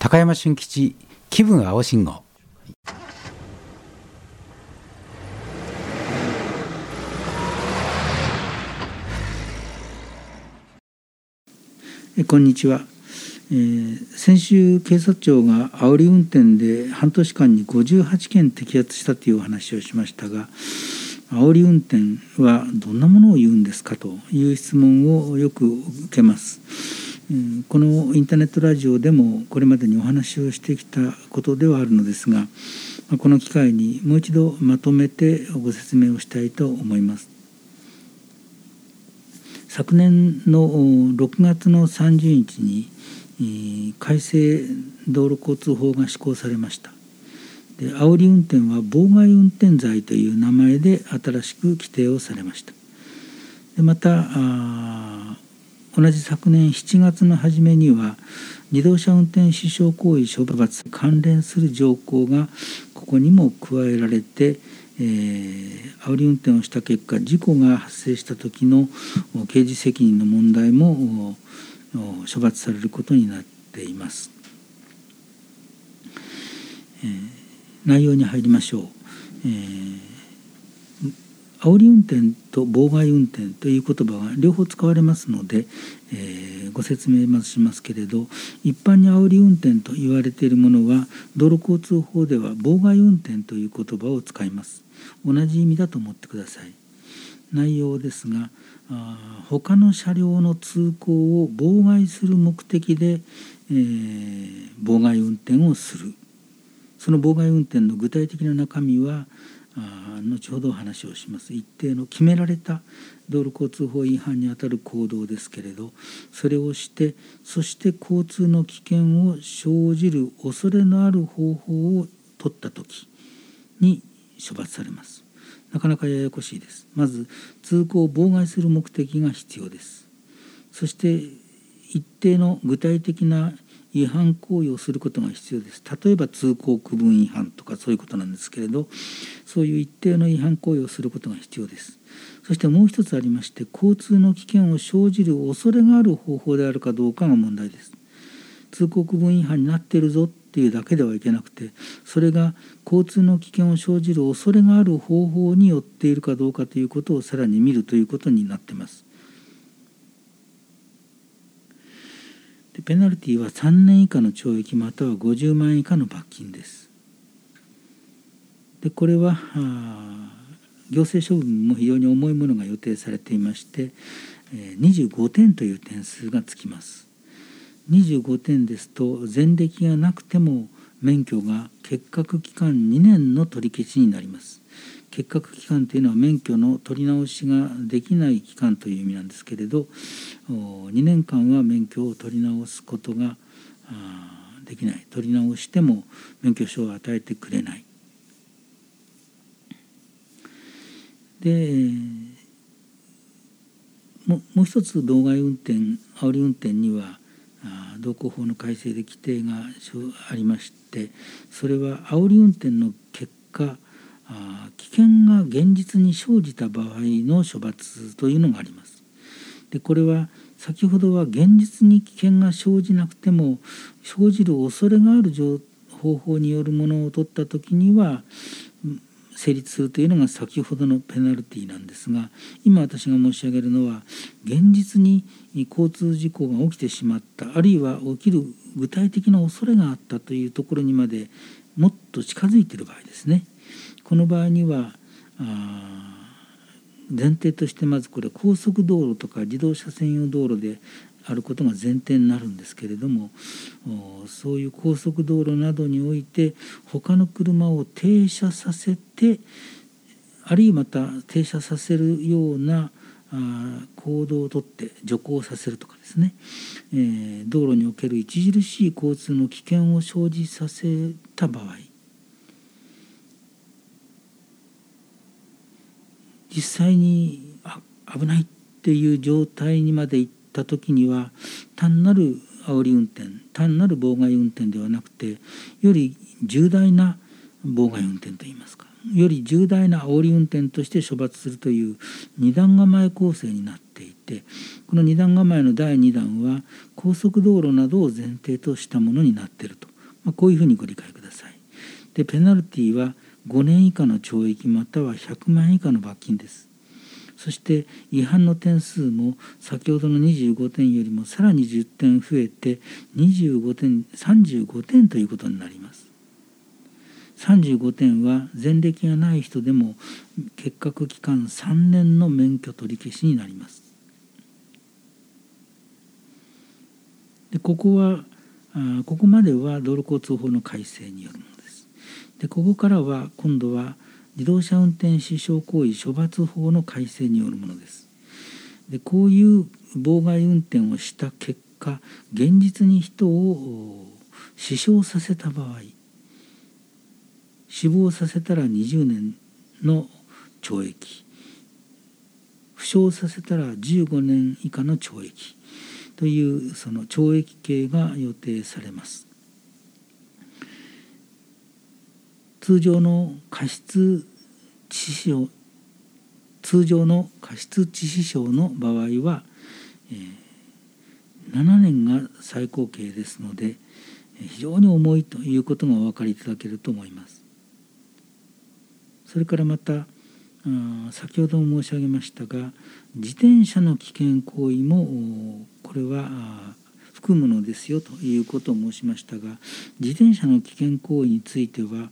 高山俊吉気分青信号。 こんにちは。先週警察庁が煽り運転で半年間に58件摘発したというお話をしましたが、煽り運転はどんなものを言うんですかという質問をよく受けます。このインターネットラジオでもこれまでにお話をしてきたことではあるのですが、この機会にもう一度まとめてご説明をしたいと思います。昨年の6月の30日に改正道路交通法が施行されました。で、煽り運転は妨害運転罪という名前で新しく規定をされました。でまた同じ昨年7月の初めには自動車運転致傷行為処罰関連する条項がここにも加えられて、煽り運転をした結果事故が発生した時の刑事責任の問題も処罰されることになっています。内容に入りましょう。煽り運転と妨害運転という言葉が両方使われますので、ご説明まずしますけれど、一般に煽り運転と言われているものは道路交通法では妨害運転という言葉を使います。同じ意味だと思ってください。内容ですが、他の車両の通行を妨害する目的で、妨害運転をする。その妨害運転の具体的な中身は後ほどお話をします。一定の決められた道路交通法違反にあたる行動ですけれど、それをしてそして交通の危険を生じる恐れのある方法を取った時に処罰されます。なかなかややこしいです。まず通行を妨害する目的が必要です。そして一定の具体的な違反行為をすることが必要です。例えば通行区分違反とかそういうことなんですけれど、そういう一定の違反行為をすることが必要です。そしてもう一つありまして、交通の危険を生じる恐れがある方法であるかどうかが問題です。通行区分違反になっているぞっていうだけではいけなくて、それが交通の危険を生じる恐れがある方法によっているかどうかということをさらに見るということになっています。ペナルティは3年以下の懲役または50万円以下の罰金です。でこれは行政処分も非常に重いものが予定されていまして、25点という点数がつきます。25点ですと前歴がなくても免許が欠格期間2年の取り消しになります。欠格期間というのは免許の取り直しができない期間という意味なんですけれど、2年間は免許を取り直すことができない。取り直しても免許証を与えてくれない。でもう一つ妨害運転煽り運転には道交法の改正で規定がありまして、それは煽り運転の結果危険が現実に生じた場合の処罰というのがあります。でこれは先ほどは現実に危険が生じなくても生じる恐れがある方法によるものを取った時には成立するというのが先ほどのペナルティなんですが、今私が申し上げるのは現実に交通事故が起きてしまった、あるいは起きる具体的な恐れがあったというところにまでもっと近づいている場合ですね。この場合には前提としてまずこれ高速道路とか自動車専用道路であることが前提になるんですけれども、そういう高速道路などにおいて他の車を停車させて、あるいはまた停車させるような行動をとって徐行させるとかですね、道路における著しい交通の危険を生じさせた場合、実際に危ないっていう状態にまで行った時には単なる煽り運転、単なる妨害運転ではなくて、より重大な妨害運転といいますか、より重大な煽り運転として処罰するという二段構え構成になっていて、この二段構えの第2弾は高速道路などを前提としたものになっているとこういうふうにご理解ください。でペナルティは5年以下の懲役または100万円以下の罰金です。そして違反の点数も先ほどの25点よりもさらに10点増えて25点35点ということになります。35点は前歴がない人でも欠格期間3年の免許取り消しになります。でここまでは道路交通法の改正によるものです。でここからは今度は自動車運転死傷行為処罰法の改正によるものです。でこういう妨害運転をした結果、現実に人を死傷させた場合、死亡させたら20年の懲役、負傷させたら15年以下の懲役というその懲役刑が予定されます。通常の過失致死傷の場合は、7年が最高刑ですので非常に重いということがお分かりいただけると思います。それからまた先ほども申し上げましたが、自転車の危険行為もこれは含むのですよということを申しましたが、自転車の危険行為については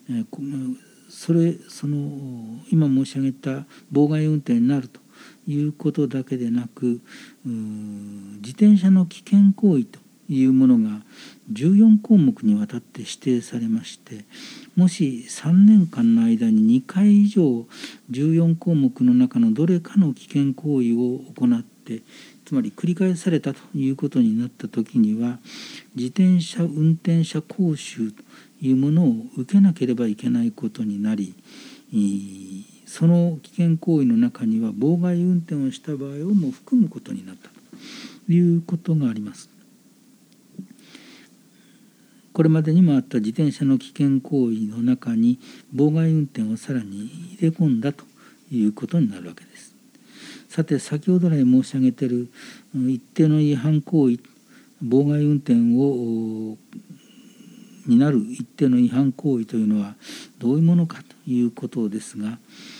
今申し上げた妨害運転になるということだけでなく、自転車の危険行為というものが14項目にわたって指定されまして、もし3年間の間に2回以上14項目の中のどれかの危険行為を行って、つまり繰り返されたということになった時には、自転車運転者講習というものを受けなければいけないことになり、その危険行為の中には妨害運転をした場合をも含むことになったということがあります。これまでにもあった自転車の危険行為の中に妨害運転をさらに入れ込んだということになるわけです。さて先ほど来申し上げている一定の違反行為、妨害運転になる一定の違反行為というのはどういうものかということですが、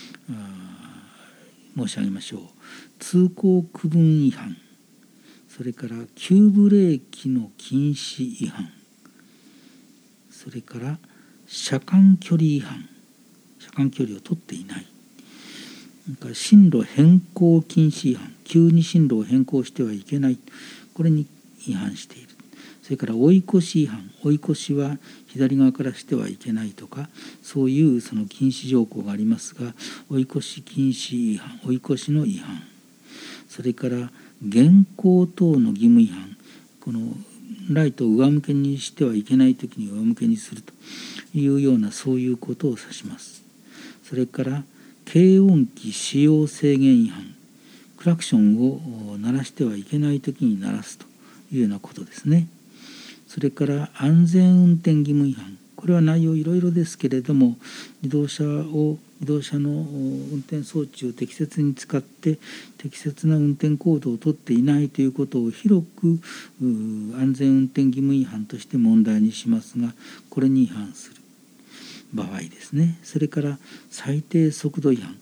申し上げましょう。通行区分違反、それから急ブレーキの禁止違反、それから車間距離違反、車間距離を取っていない、進路変更禁止違反、急に進路を変更してはいけない、これに違反している。それから追い越し違反、追い越しは左側からしてはいけないとか、そういうその禁止条項がありますが、追い越し禁止違反、追い越しの違反、それから現行等の義務違反、このライトを上向けにしてはいけないときに上向けにするというような、そういうことを指します。それから軽音機使用制限違反、クラクションを鳴らしてはいけないときに鳴らすというようなことですね。それから安全運転義務違反、これは内容いろいろですけれども、自動車の運転装置を適切に使って適切な運転行動をとっていないということを広く安全運転義務違反として問題にしますが、これに違反する場合ですね。それから最低速度違反、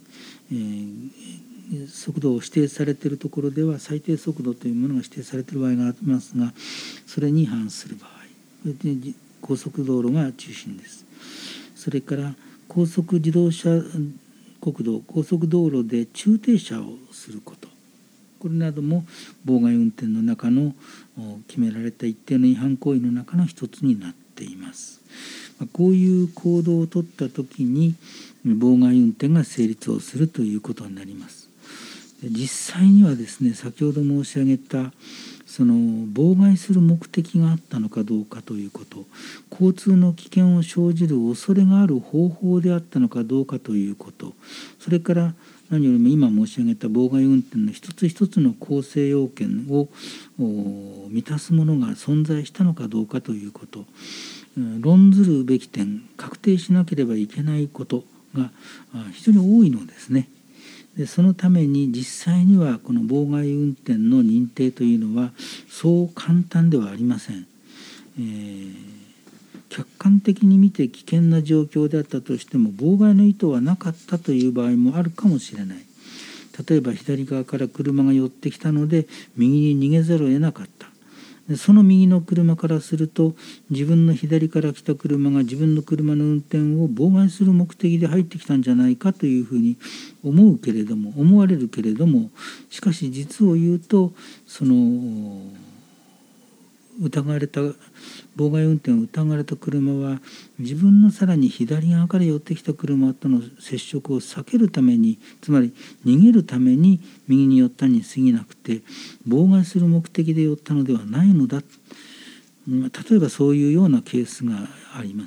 速度を指定されているところでは最低速度というものが指定されている場合がありますが、それに違反する場合、高速道路が中心です。それから高速自動車国道、高速道路で駐停車をすること、これなども妨害運転の中の決められた一定の違反行為の中の一つになっています。こういう行動を取ったときに妨害運転が成立をするということになります。実際にはですね、先ほど申し上げたその妨害する目的があったのかどうかということ、交通の危険を生じる恐れがある方法であったのかどうかということ、それから何よりも今申し上げた妨害運転の一つ一つの構成要件を満たすものが存在したのかどうかということ、論ずるべき点、確定しなければいけないことが非常に多いのですね。でそのために実際にはこの妨害運転の認定というのはそう簡単ではありません。 客観的に見て危険な状況であったとしても妨害の意図はなかったという場合もあるかもしれない。例えば左側から車が寄ってきたので右に逃げざるを得なかった。その右の車からすると自分の左から来た車が自分の車の運転を妨害する目的で入ってきたんじゃないかというふうに思われるけれども、しかし実を言うとその疑われた妨害運転を疑われた車は自分のさらに左側から寄ってきた車との接触を避けるために、つまり逃げるために右に寄ったに過ぎなくて妨害する目的で寄ったのではないのだ。例えばそういうようなケースがあります。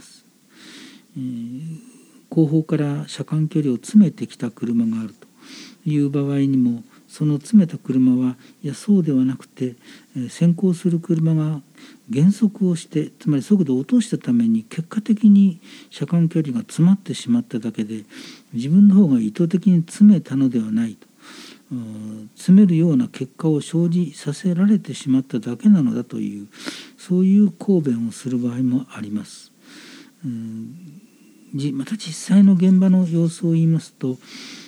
後方から車間距離を詰めてきた車があるという場合にも、その詰めた車はいやそうではなくて、先行する車が減速をして、つまり速度を落としたために結果的に車間距離が詰まってしまっただけで、自分の方が意図的に詰めたのではないと、詰めるような結果を生じさせられてしまっただけなのだという、そういう抗弁をする場合もあります。また実際の現場の様子を言いますと、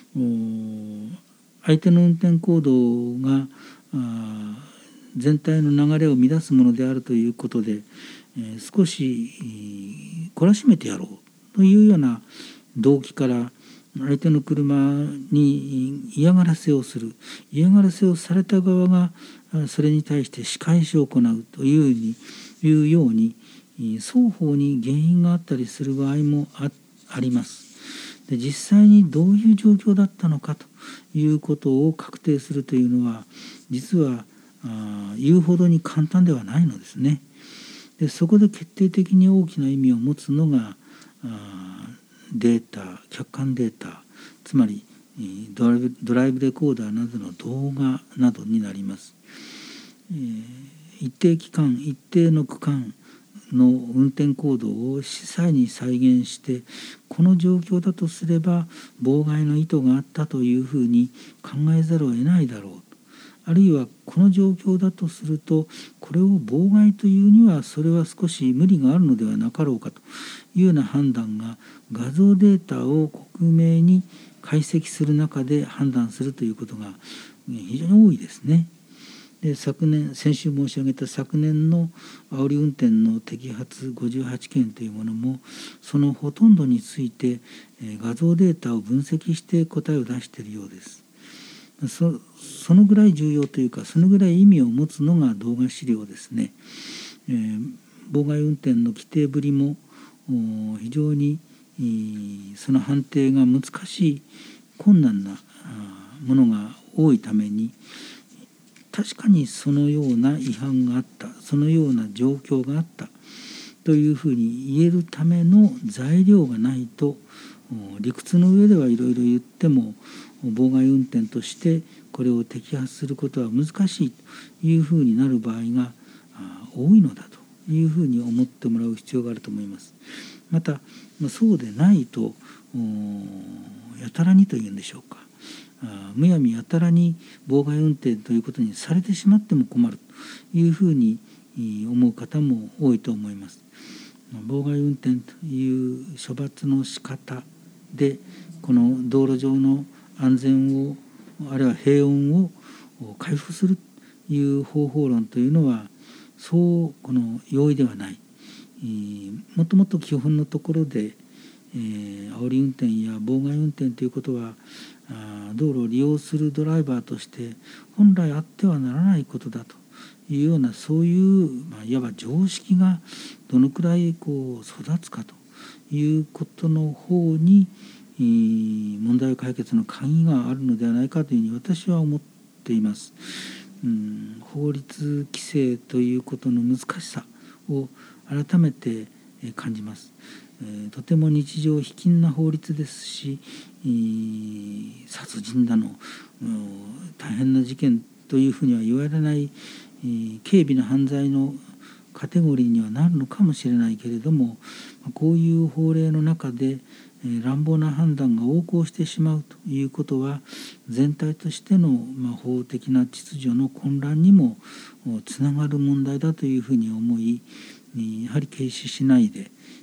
相手の運転行動が全体の流れを乱すものであるということで、少し懲らしめてやろうというような動機から相手の車に嫌がらせをする、嫌がらせをされた側がそれに対して仕返しを行うというように双方に原因があったりする場合もあります。で、実際にどういう状況だったのかということを確定するというのは実は言うほどに簡単ではないのですね。で、そこで決定的に大きな意味を持つのがデータ、客観データ、つまりドライブレコーダーなどの動画などになります。一定期間一定の区間の運転行動を司祭に再現して、この状況だとすれば妨害の意図があったというふうに考えざるを得ないだろうと、あるいはこの状況だとするとこれを妨害というにはそれは少し無理があるのではなかろうかというような判断が画像データを克明に解析する中で判断するということが非常に多いですね。で、先週申し上げた昨年の煽り運転の摘発58件というものもそのほとんどについて画像データを分析して答えを出しているようです。そのぐらい重要というか、そのぐらい意味を持つのが動画資料ですね。妨害運転の規定ぶりも非常にその判定が難しい困難なものが多いために、確かにそのような違反があった、そのような状況があったというふうに言えるための材料がないと、理屈の上ではいろいろ言っても妨害運転としてこれを摘発することは難しいというふうになる場合が多いのだというふうに思ってもらう必要があると思います。またそうでないとやたらにというんでしょうか、むやみやたらに妨害運転ということにされてしまっても困るというふうに思う方も多いと思います。妨害運転という処罰の仕方でこの道路上の安全をあるいは平穏を回復するという方法論というのはそう容易ではない。もともと基本のところで煽り運転や妨害運転ということは道路を利用するドライバーとして本来あってはならないことだというような、そういういわば常識がどのくらい育つかということの方に問題解決の鍵があるのではないかというふうに私は思っています。法律規制ということの難しさを改めて感じます。とても日常卑近な法律ですし、殺人だの大変な事件というふうには言われない軽微な犯罪のカテゴリーにはなるのかもしれないけれども、こういう法令の中で乱暴な判断が横行してしまうということは全体としての法的な秩序の混乱にもつながる問題だというふうに思い、やはり軽視しないで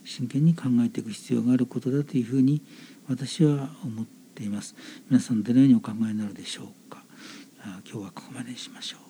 真剣に考えていく必要があることだというふうに私は思っています。皆さんどのようにお考えになるでしょうか。今日はここまでにしましょう。